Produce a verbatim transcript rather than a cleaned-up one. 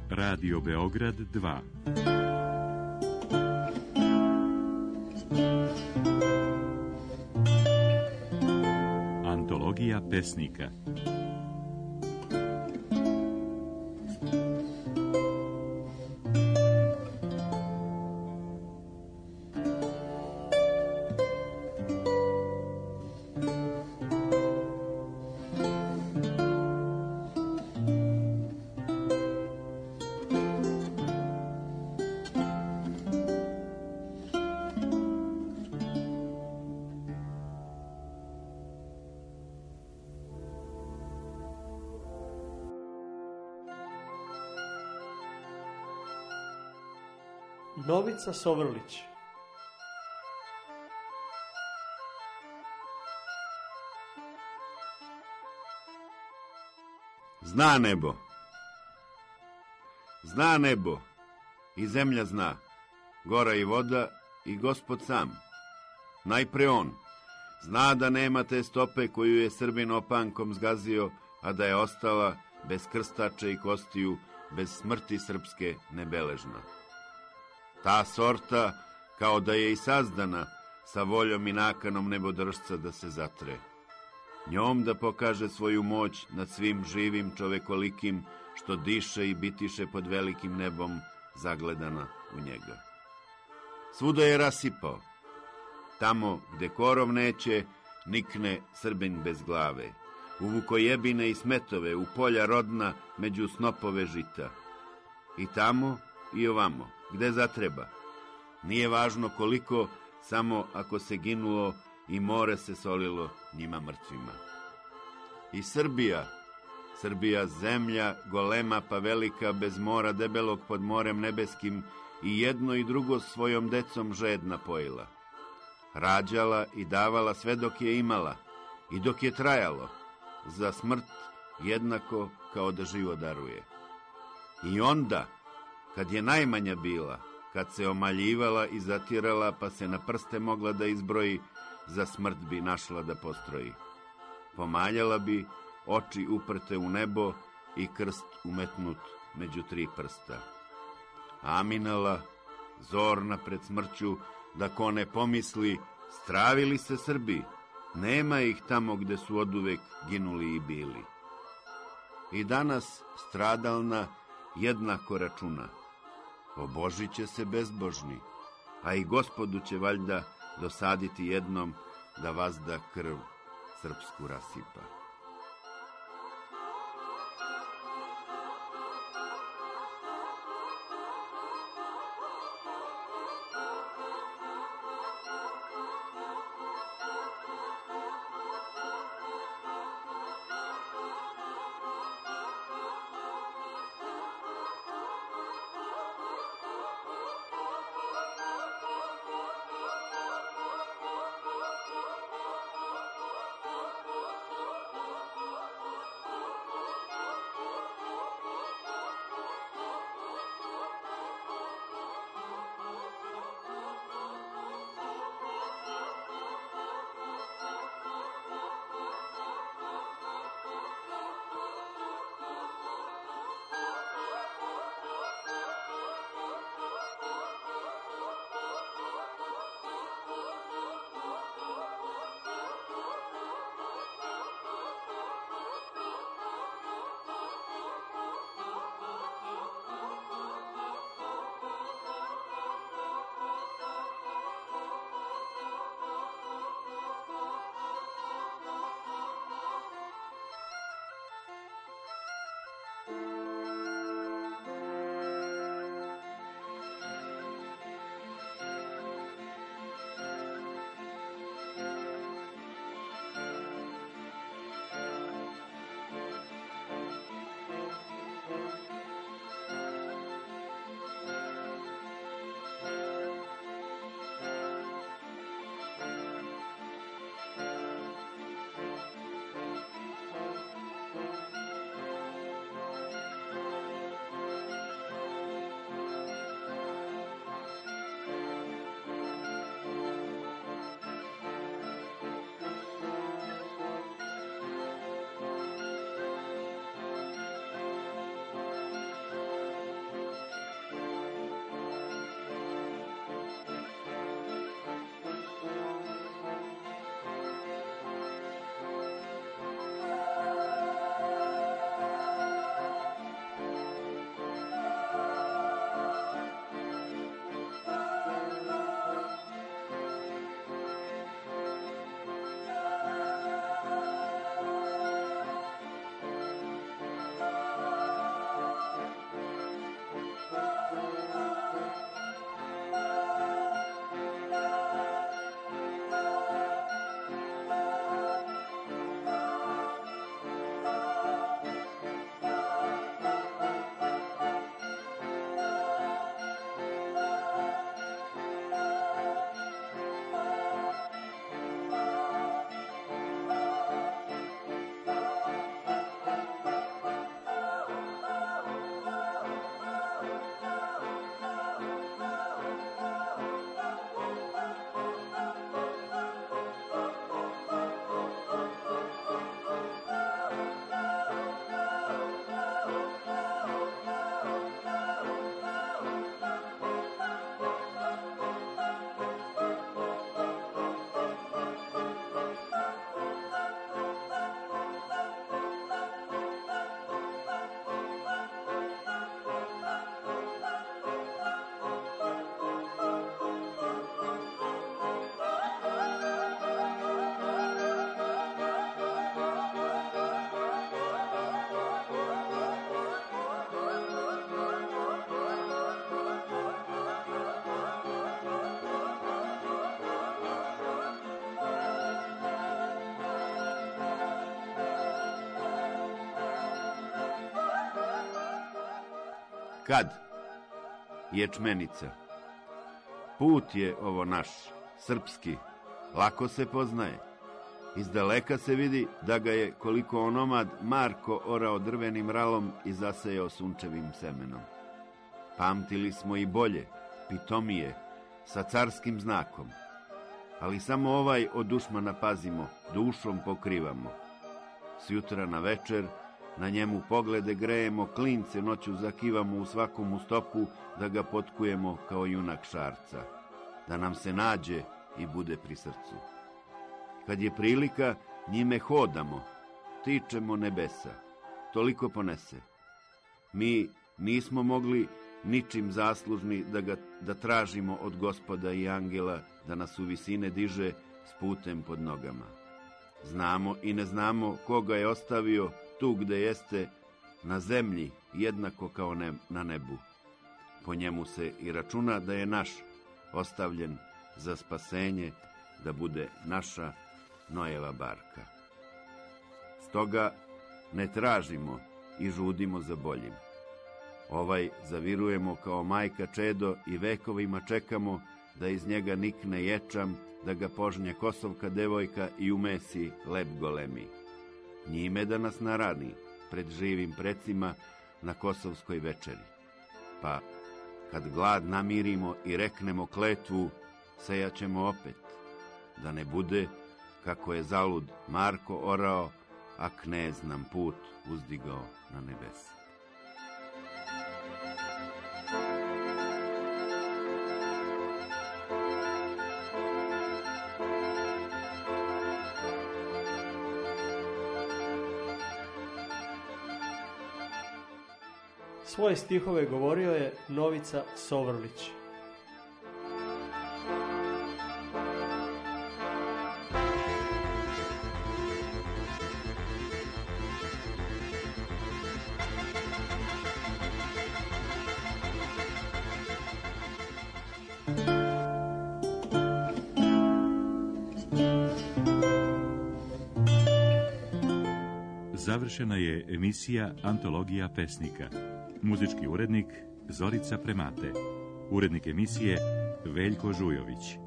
Radio Beograd dva. Antologija pesnika. Novica Sovrlić. Zna nebo. Zna nebo i zemlja zna, gora i voda i Gospod sam. Najpre on zna da nema te stope koju je Srbin opankom zgazio, a da je ostala bez krstača i kostiju, bez smrti srpske nebeležna. Ta sorta, kao da je i sazdana, sa voljom i nakanom nebodržca da se zatre. Njom da pokaže svoju moć nad svim živim čovekolikim, što diše i bitiše pod velikim nebom, zagledana u njega. Svuda je rasipao. Tamo gde korov neće, nikne Srbin bez glave. U vukojebine i smetove, u polja rodna, među snopove žita. I tamo i ovamo, gde zatreba. Nije važno koliko, samo ako se ginulo i more se solilo njima mrtvima. I Srbija, Srbija zemlja, golema pa velika, bez mora debelog pod morem nebeskim, i jedno i drugo svojom decom žedna pojila. Rađala i davala sve dok je imala, i dok je trajalo, za smrt jednako kao da život daruje. I onda, kad je najmanja bila, kad se omaljivala i zatirala, pa se na prste mogla da izbroji, za smrt bi našla da postroji. Pomaljala bi, oči uprte u nebo i krst umetnut među tri prsta. Aminala, zorna pred smrću, da ko ne pomisli, stravili se Srbi, nema ih tamo gde su oduvek ginuli i bili. I danas stradalna jednako računa. Obožit će se bezbožni, a i Gospodu će valjda dosaditi jednom da vazda krv srpsku rasipa. Kad? Ječmenica. Put je ovo naš, srpski, lako se poznaje. Izdaleka se vidi da ga je koliko onomad Marko orao drvenim ralom i zasejao sunčevim semenom. Pamtili smo i bolje, pitomije, sa carskim znakom. Ali samo ovaj od dušmana pazimo, dušom pokrivamo. S jutra na večer na njemu poglede grejemo, klince noću zakivamo u svakom stopu da ga potkujemo kao junak šarca, da nam se nađe i bude pri srcu. Kad je prilika, njime hodamo, tičemo nebesa, toliko ponese. Mi nismo mogli ničim zaslužni da ga da tražimo od Gospoda i angela da nas u visine diže s putem pod nogama. Znamo i ne znamo koga je ostavio tu gde jeste, na zemlji jednako kao ne, na nebu. Po njemu se i računa da je naš, ostavljen za spasenje, da bude naša Noeva barka. Stoga ne tražimo i žudimo za boljim. Ovaj zavirujemo kao majka čedo i vekovima čekamo da iz njega nikne ječam, da ga požnje kosovka devojka i umesi lep golemi. Njime da nas narani pred živim precima na kosovskoj večeri. Pa, kad glad namirimo i reknemo kletvu, sejaćemo opet, da ne bude kako je zalud Marko orao, a knez nam put uzdigao na nebesa. Svoje stihove govorio je Novica Sovrlić. Završena je emisija Antologija pesnika. Muzički urednik Zorica Premate. Urednik emisije Veljko Žujović.